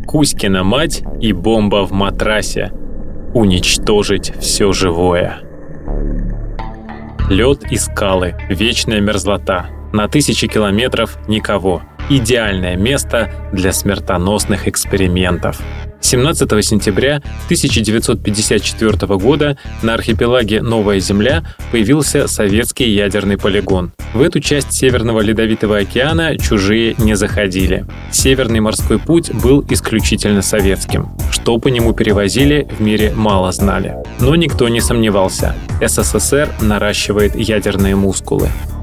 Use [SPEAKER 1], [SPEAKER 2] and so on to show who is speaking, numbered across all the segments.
[SPEAKER 1] Кузькина мать и бомба в матрасе. Уничтожить все живое. Лед и скалы, вечная мерзлота. На тысячи километров никого. Идеальное место для смертоносных экспериментов. 17 сентября 1954 года на архипелаге Новая Земля появился советский ядерный полигон. В эту часть Северного Ледовитого океана чужие не заходили. Северный морской путь был исключительно советским. Что по нему перевозили, в мире мало знали. Но никто не сомневался. СССР наращивает ядерные мускулы.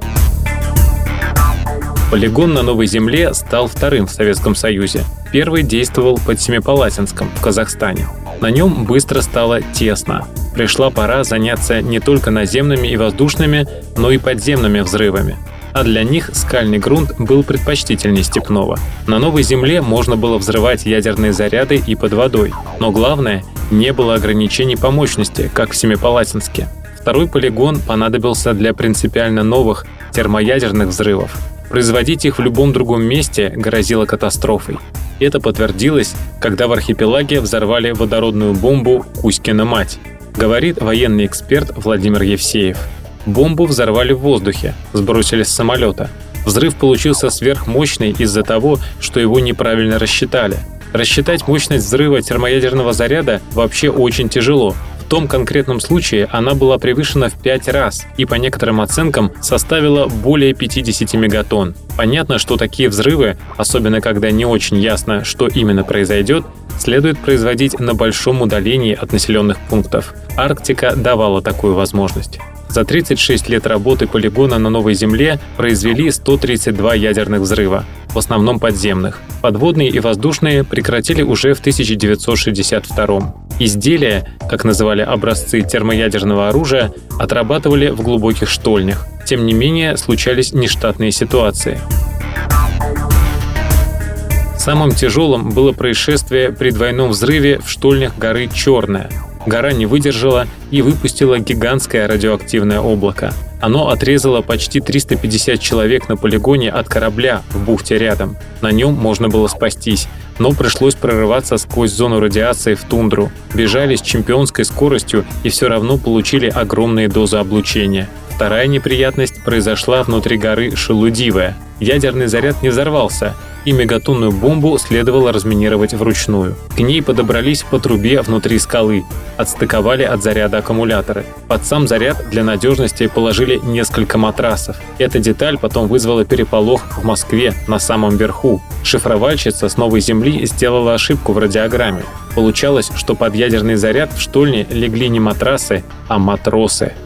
[SPEAKER 1] Полигон на Новой Земле стал вторым в Советском Союзе. Первый действовал под Семипалатинском в Казахстане. На нем быстро стало тесно. Пришла пора заняться не только наземными и воздушными, но и подземными взрывами. А для них скальный грунт был предпочтительнее степного. На Новой Земле можно было взрывать ядерные заряды и под водой. Но главное, не было ограничений по мощности, как в Семипалатинске. Второй полигон понадобился для принципиально новых термоядерных взрывов. Производить их в любом другом месте грозило катастрофой. Это подтвердилось, когда в архипелаге взорвали водородную бомбу «Кузькина мать», говорит военный эксперт Владимир Евсеев. Бомбу взорвали в воздухе, сбросили с самолета. Взрыв получился сверхмощный из-за того, что его неправильно рассчитали. Рассчитать мощность взрыва термоядерного заряда вообще очень тяжело. В том конкретном случае она была превышена в 5 раз и по некоторым оценкам составила более 50 мегатонн. Понятно, что такие взрывы, особенно когда не очень ясно, что именно произойдет, следует производить на большом удалении от населенных пунктов. Арктика давала такую возможность. За 36 лет работы полигона на Новой Земле произвели 132 ядерных взрыва, в основном подземных. Подводные и воздушные прекратили уже в 1962. Изделия, как называли образцы термоядерного оружия, отрабатывали в глубоких штольнях. Тем не менее, случались нештатные ситуации. Самым тяжелым было происшествие при двойном взрыве в штольнях горы Черная. Гора не выдержала и выпустила гигантское радиоактивное облако. Оно отрезало почти 350 человек на полигоне от корабля в бухте рядом. На нем можно было спастись, но пришлось прорываться сквозь зону радиации в тундру. Бежали с чемпионской скоростью и все равно получили огромные дозы облучения. Вторая неприятность произошла внутри горы Шелудивая. Ядерный заряд не взорвался, и мегатонную бомбу следовало разминировать вручную. К ней подобрались по трубе внутри скалы, отстыковали от заряда аккумуляторы. Под сам заряд для надежности положили несколько матрасов. Эта деталь потом вызвала переполох в Москве на самом верху. Шифровальщица с Новой Земли сделала ошибку в радиограмме. Получалось, что под ядерный заряд в штольне легли не матрасы, а матросы.